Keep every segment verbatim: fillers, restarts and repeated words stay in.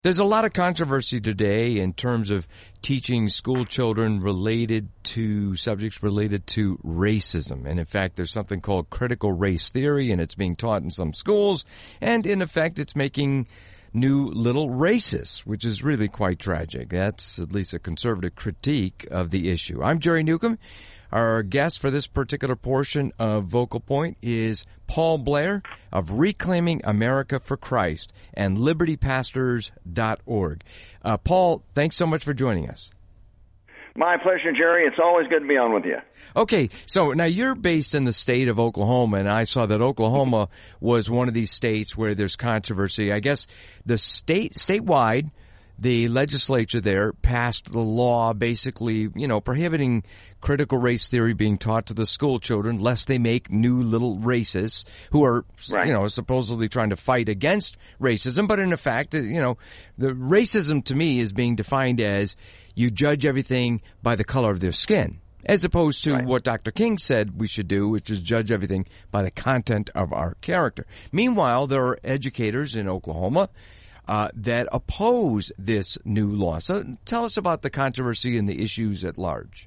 There's a lot of controversy today in terms of teaching school children related to subjects related to racism. And in fact, there's something called critical race theory, and it's being taught in some schools. And in effect, it's making new little racists, which is really quite tragic. That's at least a conservative critique of the issue. I'm Jerry Newcomb. Our guest for this particular portion of Vocal Point is Paul Blair of Reclaiming America for Christ and liberty pastors dot org. Uh, Paul, thanks so much for joining us. My pleasure, Jerry. It's always good to be on with you. Okay, so now you're based in the state of Oklahoma, and I saw that Oklahoma was one of these states where there's controversy. I guess the state, statewide, the legislature there passed the law basically, you know, prohibiting critical race theory being taught to the school children lest they make new little racists who are, right. you know, supposedly trying to fight against racism. But in effect, you know, the racism to me is being defined as you judge everything by the color of their skin, as opposed to right. what Doctor King said we should do, which is judge everything by the content of our character. Meanwhile, there are educators in Oklahoma Uh, that oppose this new law. So tell us about the controversy and the issues at large.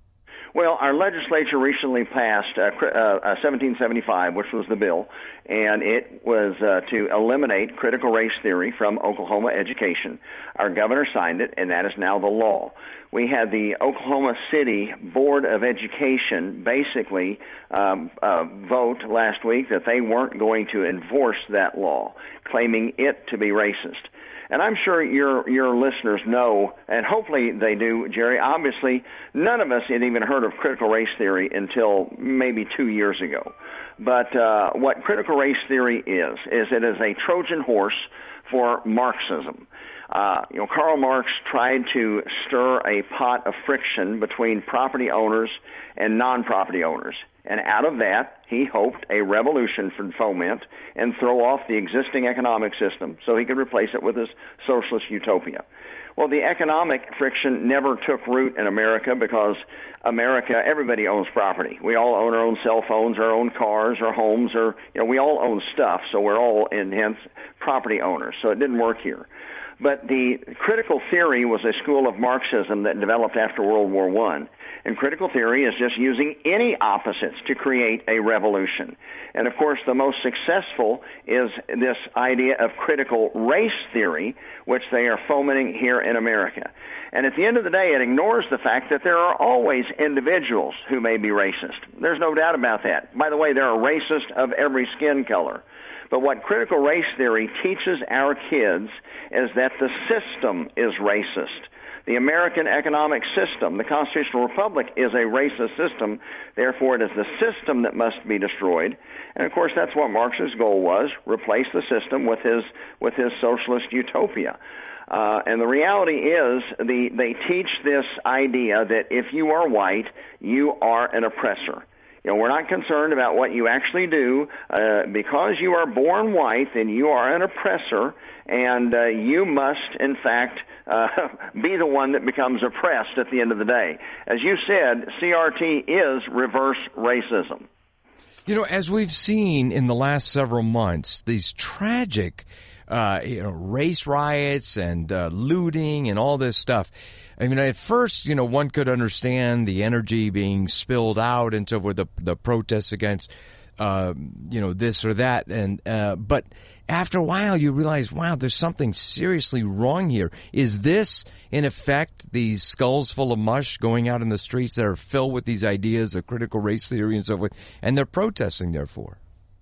Well, our legislature recently passed uh, uh, seventeen seventy-five, which was the bill, and it was uh, to eliminate critical race theory from Oklahoma education. Our governor signed it, and that is now the law. We had the Oklahoma City Board of Education basically um, uh, vote last week that they weren't going to enforce that law, claiming it to be racist. And I'm sure your your listeners know, and hopefully they do, Jerry. Obviously, none of us had even heard of critical race theory until maybe two years ago. But uh, what critical race theory is, is it is a Trojan horse for Marxism. Uh, you know, Karl Marx tried to stir a pot of friction between property owners and non-property owners. And out of that, he hoped a revolution would foment and throw off the existing economic system so he could replace it with his socialist utopia. Well, the economic friction never took root in America because America, everybody owns property. We all own our own cell phones, our own cars, our homes, or, you know, we all own stuff, so we're all, in hence, property owners. So it didn't work here. But the critical theory was a school of Marxism that developed after World War One. And critical theory is just using any opposites to create a revolution. And, of course, the most successful is this idea of critical race theory, which they are fomenting here in America. And at the end of the day, it ignores the fact that there are always individuals who may be racist. There's no doubt about that. By the way, there are racists of every skin color. But what critical race theory teaches our kids is that the system is racist. The American economic system, the constitutional republic, is a racist system. Therefore, it is the system that must be destroyed. And, of course, that's what Marx's goal was, replace the system with his with his socialist utopia. Uh, and the reality is the, they teach this idea that if you are white, you are an oppressor. You know, we're not concerned about what you actually do. Uh, because you are born white, then you are an oppressor, and uh, you must, in fact, uh, be the one that becomes oppressed at the end of the day. As you said, C R T is reverse racism. You know, as we've seen in the last several months, these tragic uh, you know, race riots and uh, looting and all this stuff. I mean, at first, you know, one could understand the energy being spilled out and so forth, the, the protests against, uh, you know, this or that. And, uh, but after a while, you realize, wow, there's something seriously wrong here. Is this, in effect, these skulls full of mush going out in the streets that are filled with these ideas of critical race theory and so forth, and they're protesting, therefore?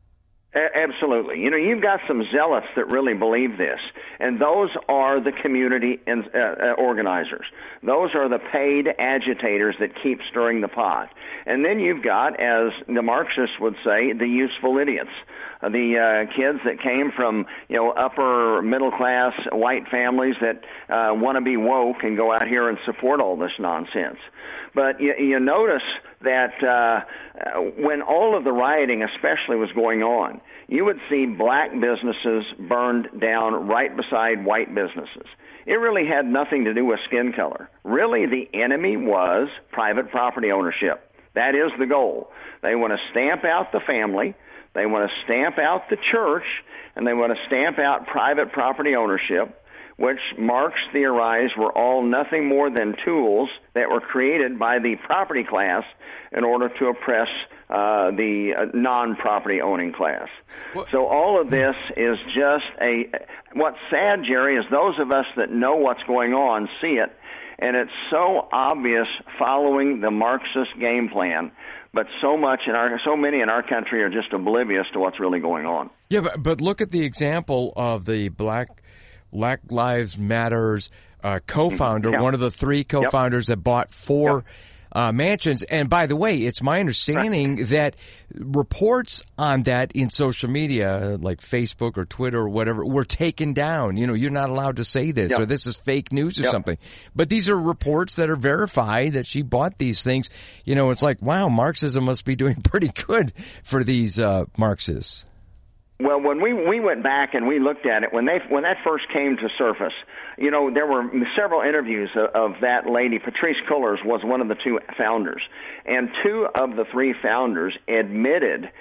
Absolutely. You know, you've got some zealots that really believe this, and those are the community in, uh, organizers. Those are the paid agitators that keep stirring the pot. And then you've got, as the Marxists would say, the useful idiots. Uh, the uh, kids that came from, you know, upper middle class white families that uh, want to be woke and go out here and support all this nonsense. But you, you notice that uh, when all of the rioting especially was going on, you would see black businesses burned down right beside white businesses. It really had nothing to do with skin color. Really, the enemy was private property ownership. That is the goal. They want to stamp out the family, they want to stamp out the church, and they want to stamp out private property ownership. which Marx theorized were all nothing more than tools that were created by the property class in order to oppress uh, the uh, non-property owning class. What? So all of this is just a, what's sad, Jerry, is those of us that know what's going on see it, and it's so obvious following the Marxist game plan. But so much in our, so many in our country are just oblivious to what's really going on. Yeah, but, but look at the example of the Black Black Lives Matters uh, co-founder, yep. one of the three co-founders yep. that bought four yep. uh, mansions. And by the way, it's my understanding right. that reports on that in social media, like Facebook or Twitter or whatever, were taken down. You know, you're not allowed to say this, yep. or this is fake news or yep. something. But these are reports that are verified that she bought these things. You know, it's like, wow, Marxism must be doing pretty good for these uh, Marxists. Well, when we we went back and we looked at it, when they when that first came to surface, you know, there were several interviews of, of that lady. Patrice Cullors was one of the two founders, and two of the three founders admitted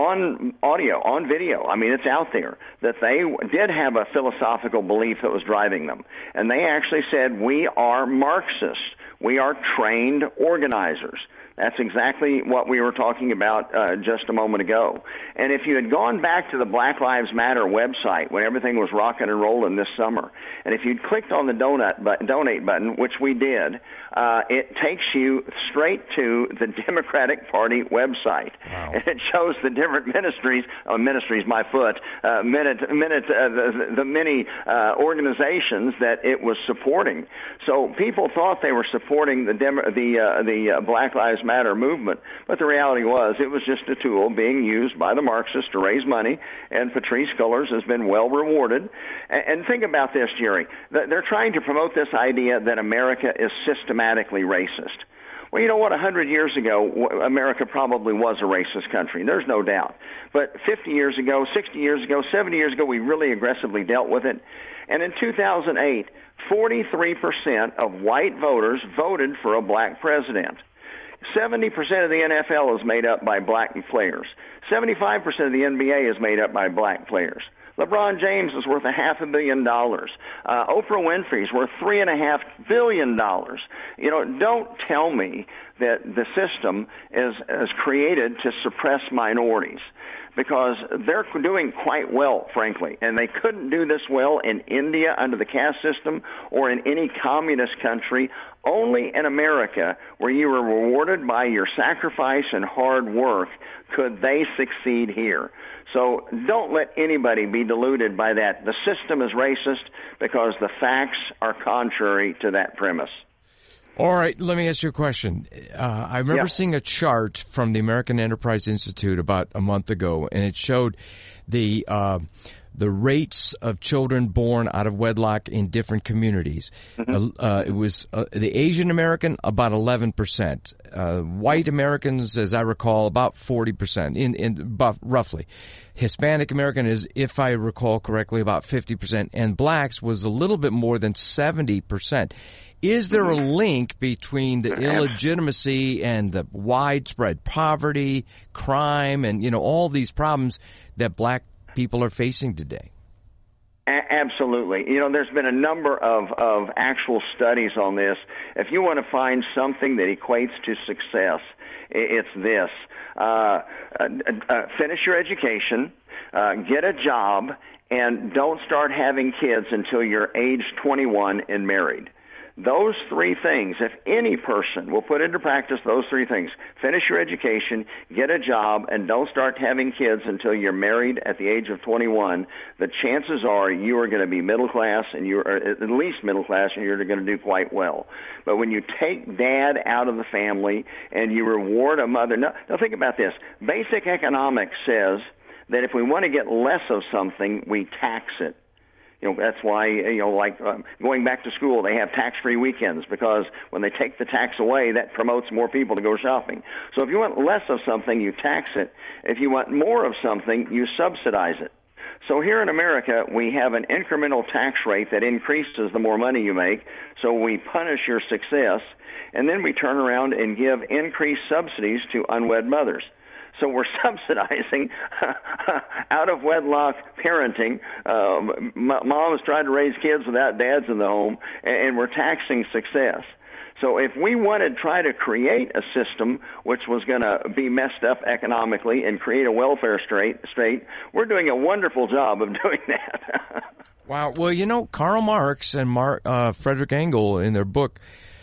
on audio, on video, I mean, it's out there, that they did have a philosophical belief that was driving them. And they actually said, we are Marxists. We are trained organizers. That's exactly what we were talking about uh, just a moment ago. And if you had gone back to the Black Lives Matter website when everything was rocking and rolling this summer, and if you'd clicked on the donut button, donate button, which we did, uh, it takes you straight to the Democratic Party website. Wow. And it shows the different ministries, oh, ministries, my foot, uh, minute, minute, uh, the, the many uh, organizations that it was supporting. So people thought they were supporting the Demo- the uh, the uh, Black Lives Matter movement, but the reality was it was just a tool being used by the Marxists to raise money, and Patrice Cullors has been well rewarded. And, and think about this, Jerry. They're trying to promote this idea that America is systematically racist. Well, you know what? A hundred years ago, America probably was a racist country. There's no doubt. But fifty years ago, sixty years ago, seventy years ago, we really aggressively dealt with it. And in two thousand eight, forty-three percent of white voters voted for a black president. seventy percent of the N F L is made up by black players. seventy-five percent of the N B A is made up by black players. LeBron James is worth a half a billion dollars. Uh, Oprah Winfrey's worth three and a half billion dollars. You know, don't tell me that the system is, is created to suppress minorities, because they're doing quite well, frankly. And they couldn't do this well in India under the caste system or in any communist country. Only in America, where you were rewarded by your sacrifice and hard work, could they succeed here. So don't let anybody be deluded by that. The system is racist because the facts are contrary to that premise. All right, let me ask you a question. Uh, I remember yeah. seeing a chart from the American Enterprise Institute about a month ago, and it showed the uh, the rates of children born out of wedlock in different communities. Mm-hmm. Uh, it was uh, the Asian American, about eleven percent. Uh, white Americans, as I recall, about forty percent, in, in roughly. Hispanic American is, if I recall correctly, about fifty percent, and blacks was a little bit more than seventy percent. Is there a link between the illegitimacy and the widespread poverty, crime, and, you know, all these problems that black people are facing today? A- absolutely. You know, there's been a number of, of actual studies on this. If you want to find something that equates to success, it's this. Uh, uh, uh, finish your education, uh, get a job, and don't start having kids until you're age twenty-one and married. Those three things, if any person will put into practice those three things, finish your education, get a job, and don't start having kids until you're married at the age of twenty-one, the chances are you are going to be middle class, and you are at least middle class, and you're going to do quite well. But when you take dad out of the family and you reward a mother, now, now think about this. Basic economics says that if we want to get less of something, we tax it. You know, that's why, you know, like um, going back to school, they have tax-free weekends, because when they take the tax away, that promotes more people to go shopping. So if you want less of something, you tax it. If you want more of something, you subsidize it. So here in America, we have an incremental tax rate that increases the more money you make, so we punish your success, and then we turn around and give increased subsidies to unwed mothers. So we're subsidizing out of wedlock parenting. Um, moms trying to raise kids without dads in the home, and we're taxing success. So if we wanted to try to create a system which was going to be messed up economically and create a welfare state, state, we're doing a wonderful job of doing that. Wow. Well, you know, Karl Marx and Mar- uh, Frederick Engel in their book,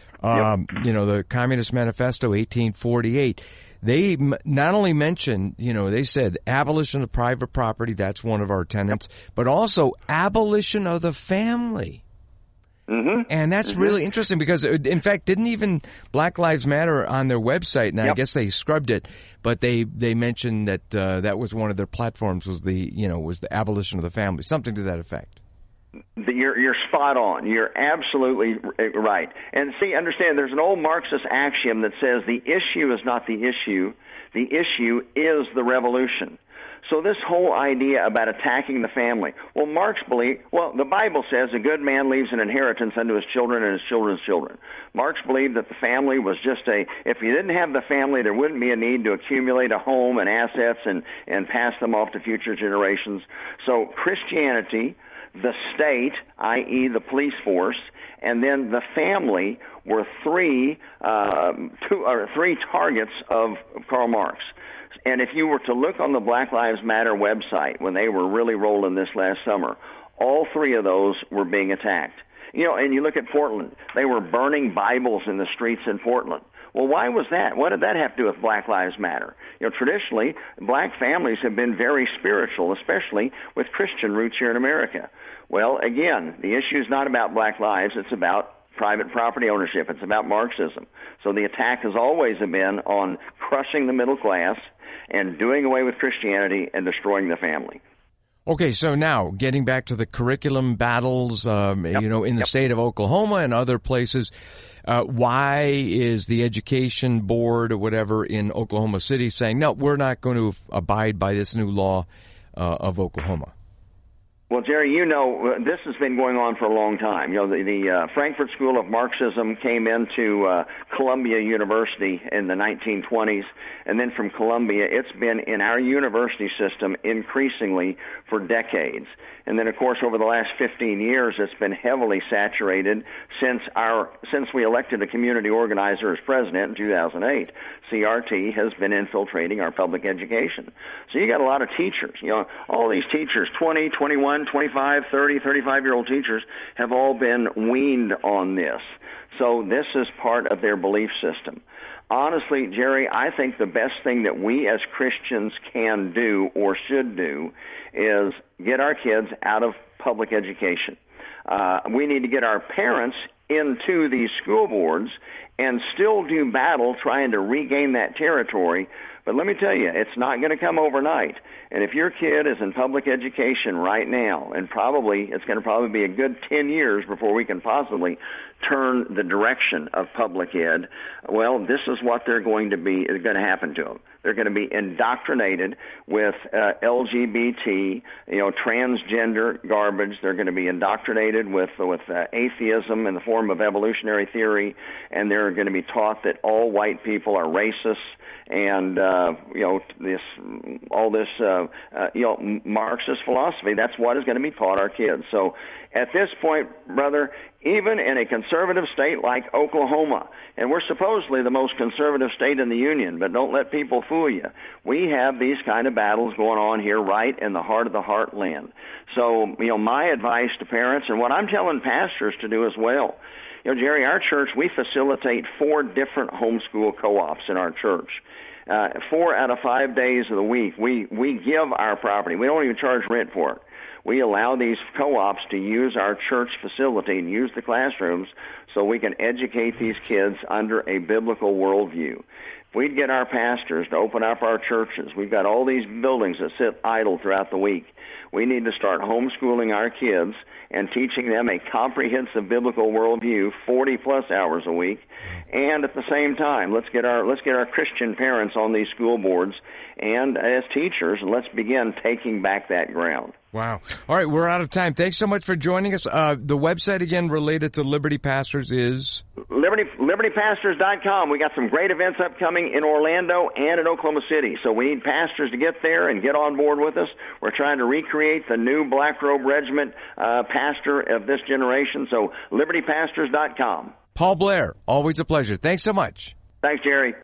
um, yep. you know, the Communist Manifesto, eighteen forty-eight, they m- not only mentioned, you know, they said abolition of private property, that's one of our tenets, yep. but also abolition of the family. Mm-hmm. And that's mm-hmm. really interesting because, in fact, didn't even Black Lives Matter on their website, and yep. I guess they scrubbed it, but they, they mentioned that uh, that was one of their platforms was the, you know, was the abolition of the family, something to that effect. You're, you're spot on. You're absolutely right. And see, understand, there's an old Marxist axiom that says the issue is not the issue, the issue is the revolution. So this whole idea about attacking the family, well, Marx believed, well, the Bible says a good man leaves an inheritance unto his children and his children's children. Marx believed that the family was just a, if you didn't have the family, there wouldn't be a need to accumulate a home and assets and, and pass them off to future generations. So Christianity, the state, that is the police force, and then the family were three, uh, two, or three targets of Karl Marx. And if you were to look on the Black Lives Matter website when they were really rolling this last summer, all three of those were being attacked. You know, and you look at Portland, they were burning Bibles in the streets in Portland. Well, why was that? What did that have to do with Black Lives Matter? You know, traditionally, black families have been very spiritual, especially with Christian roots here in America. Well, again, the issue is not about black lives, it's about private property ownership. It's about Marxism. So the attack has always been on crushing the middle class and doing away with Christianity and destroying the family. Okay, so now getting back to the curriculum battles, um, yep. you know, in the yep. state of Oklahoma and other places, uh, why is the education board or whatever in Oklahoma City saying, no, we're not going to abide by this new law uh, of Oklahoma? Well, Jerry, you know, this has been going on for a long time. You know, the, the uh, Frankfurt School of Marxism came into uh, Columbia University in the nineteen twenties, and then from Columbia, it's been in our university system increasingly for decades. And then, of course, over the last fifteen years, it's been heavily saturated since our since we elected a community organizer as president in two thousand eight. C R T has been infiltrating our public education. So you got a lot of teachers. You know, all these teachers, twenty, twenty-one, twenty-five, thirty, thirty-five-year-old teachers have all been weaned on this. So this is part of their belief system. Honestly, Jerry, I think the best thing that we as Christians can do or should do is get our kids out of public education. Uh, we need to get our parents into these school boards and still do battle trying to regain that territory. But let me tell you, it's not going to come overnight. And if your kid is in public education right now, and probably it's going to probably be a good ten years before we can possibly turn the direction of public ed, well, this is what they're going to be is going to happen to them. They're going to be indoctrinated with uh, L G B T, you know, transgender garbage. They're going to be indoctrinated with with uh, atheism in the form of evolutionary theory, and they're going to be taught that all white people are racists. And uh, you know this, all this, uh, uh, you know, Marxist philosophy. That's what is going to be taught our kids. So, at this point, brother, even in a conservative state like Oklahoma, and we're supposedly the most conservative state in the union, but don't let people fool you. We have these kind of battles going on here, right in the heart of the heartland. So, you know, my advice to parents, and what I'm telling pastors to do as well. You know, Jerry, our church, we facilitate four different homeschool co-ops in our church. Uh, four out of five days of the week, we, we give our property. We don't even charge rent for it. We allow these co-ops to use our church facility and use the classrooms so we can educate these kids under a biblical worldview. If we'd get our pastors to open up our churches, we've got all these buildings that sit idle throughout the week. We need to start homeschooling our kids and teaching them a comprehensive biblical worldview, forty plus hours a week. And at the same time, let's get our let's get our Christian parents on these school boards and as teachers, let's begin taking back that ground. Wow. All right, we're out of time. Thanks so much for joining us. Uh, the website, again, related to Liberty Pastors is? Liberty, liberty pastors dot com. We got some great events upcoming in Orlando and in Oklahoma City. So we need pastors to get there and get on board with us. We're trying to recreate the new Black Robe Regiment uh, pastor of this generation. So liberty pastors dot com. Paul Blair, always a pleasure. Thanks so much. Thanks, Jerry.